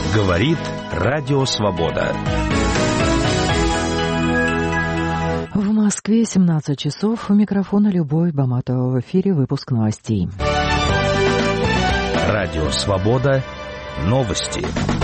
Говорит Радио Свобода. В Москве 17 часов. У микрофона Любовь Баматова. В эфире выпуск новостей. Радио Свобода. Новости.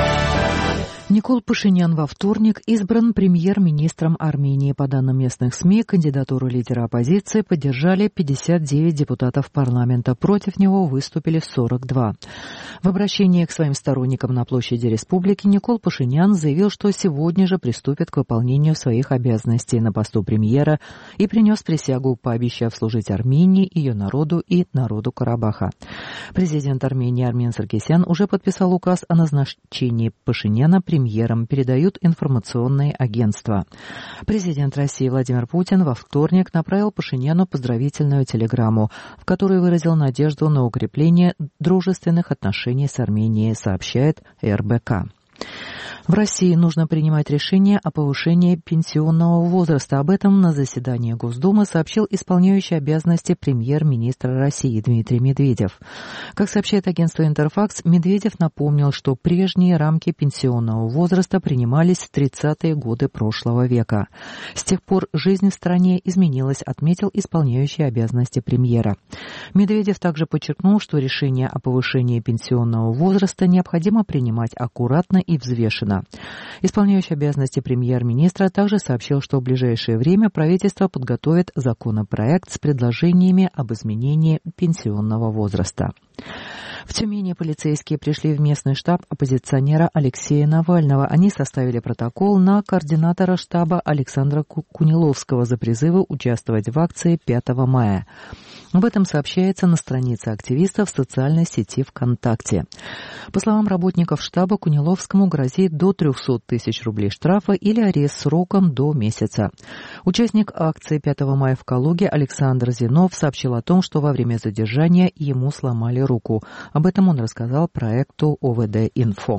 Никол Пашинян во вторник избран премьер-министром Армении. По данным местных СМИ, кандидатуру лидера оппозиции поддержали 59 депутатов парламента. Против него выступили 42. В обращении к своим сторонникам на площади Республики Никол Пашинян заявил, что сегодня же приступит к выполнению своих обязанностей на посту премьера и принес присягу, пообещав служить Армении, ее народу и народу Карабаха. Президент Армении Армен Саркисян уже подписал указ о назначении Пашиняна премьером, передают информационные агентства. Президент России Владимир Путин во вторник направил Пашиняну поздравительную телеграмму, в которой выразил надежду на укрепление дружественных отношений с Арменией, сообщает РБК. В России нужно принимать решение о повышении пенсионного возраста. Об этом на заседании Госдумы сообщил исполняющий обязанности премьер-министра России Дмитрий Медведев. Как сообщает агентство «Интерфакс», Медведев напомнил, что прежние рамки пенсионного возраста принимались в 30-е годы прошлого века. С тех пор жизнь в стране изменилась, отметил исполняющий обязанности премьера. Медведев также подчеркнул, что решение о повышении пенсионного возраста необходимо принимать аккуратно и взвешенно. Исполняющий обязанности премьер-министра также сообщил, что в ближайшее время правительство подготовит законопроект с предложениями об изменении пенсионного возраста. В Тюмени полицейские пришли в местный штаб оппозиционера Алексея Навального. Они составили протокол на координатора штаба Александра Куниловского за призывы участвовать в акции 5 мая. Об этом сообщается на странице активистов в социальной сети ВКонтакте. По словам работников штаба, Куниловскому грозит до 300 тысяч рублей штрафа или арест сроком до месяца. Участник акции 5 мая в Калуге Александр Зинов сообщил о том, что во время задержания ему сломали руку. Об этом он рассказал проекту ОВД-Инфо.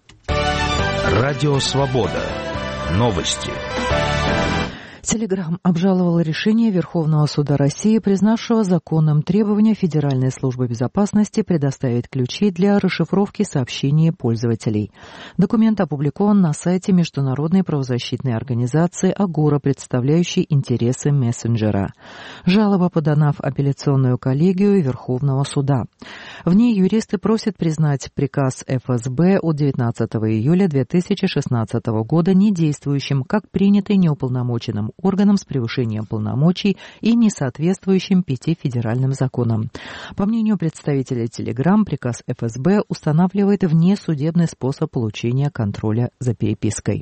Радио Свобода. Новости. Телеграм обжаловал решение Верховного суда России, признавшего законным требование Федеральной службы безопасности предоставить ключи для расшифровки сообщений пользователей. Документ опубликован на сайте международной правозащитной организации «Агора», представляющей интересы мессенджера. Жалоба подана в апелляционную коллегию Верховного суда. В ней юристы просят признать приказ ФСБ от 19 июля 2016 года недействующим, как принятый неуполномоченным органам с превышением полномочий и несоответствующим 5 федеральным законам. По мнению представителя Telegram, приказ ФСБ устанавливает внесудебный способ получения контроля за перепиской.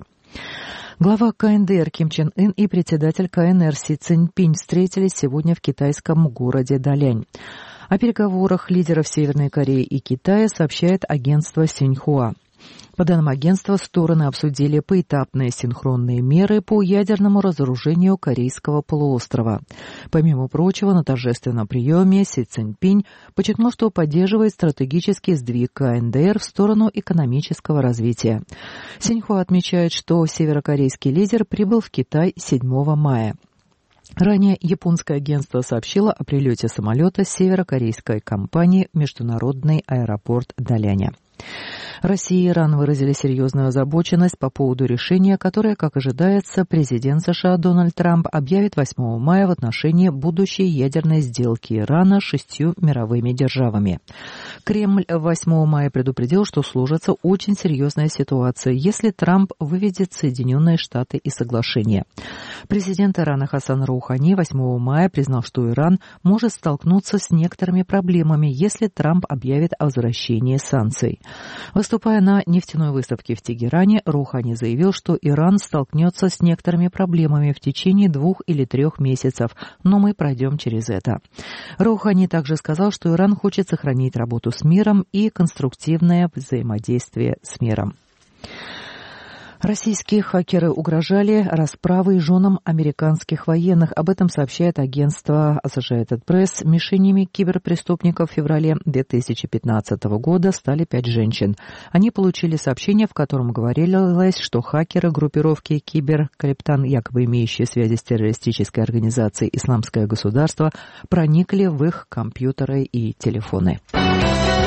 Глава КНДР Ким Чен Ын и председатель КНР Си Цзиньпинь встретились сегодня в китайском городе Далянь. О переговорах лидеров Северной Кореи и Китая сообщает агентство Синьхуа. По данным агентства, стороны обсудили поэтапные синхронные меры по ядерному разоружению Корейского полуострова. Помимо прочего, на торжественном приеме Си Цзиньпинь подчеркнул, что поддерживает стратегический сдвиг КНДР в сторону экономического развития. Синьхуа отмечает, что северокорейский лидер прибыл в Китай 7 мая. Ранее японское агентство сообщило о прилете самолета северокорейской компании в международный аэропорт Даляня. Россия и Иран выразили серьезную озабоченность по поводу решения, которое, как ожидается, президент США Дональд Трамп объявит 8 мая в отношении будущей ядерной сделки Ирана с 6 мировыми державами. Кремль 8 мая предупредил, что сложится очень серьезная ситуация, если Трамп выведет Соединенные Штаты из соглашения. Президент Ирана Хасан Роухани 8 мая признал, что Иран может столкнуться с некоторыми проблемами, если Трамп объявит о возвращении санкций. Выступая на нефтяной выставке в Тегеране, Роухани заявил, что Иран столкнется с некоторыми проблемами в течение 2 или 3 месяцев, но мы пройдем через это. Роухани также сказал, что Иран хочет сохранить работу с миром и конструктивное взаимодействие с миром. Российские хакеры угрожали расправой женам американских военных. Об этом сообщает агентство Associated Press. Мишенями киберпреступников в феврале 2015 года стали 5 женщин. Они получили сообщение, в котором говорилось, что хакеры группировки Киберкриптан, якобы имеющие связи с террористической организацией «Исламское государство», проникли в их компьютеры и телефоны.